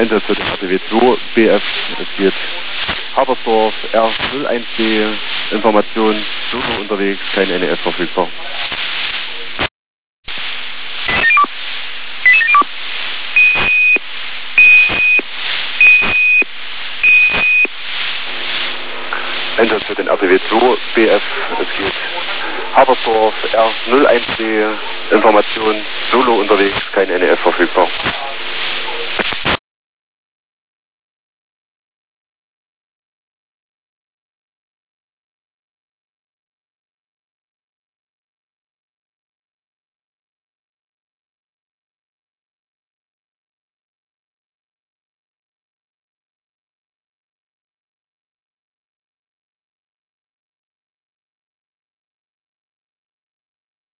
Einsatz für den RTW 2 BF, es geht Habersdorf R01D, Information, Solo unterwegs, kein NES verfügbar. Einsatz für den RTW 2 BF, es geht Habersdorf R01D, Information, Solo unterwegs, kein NES verfügbar.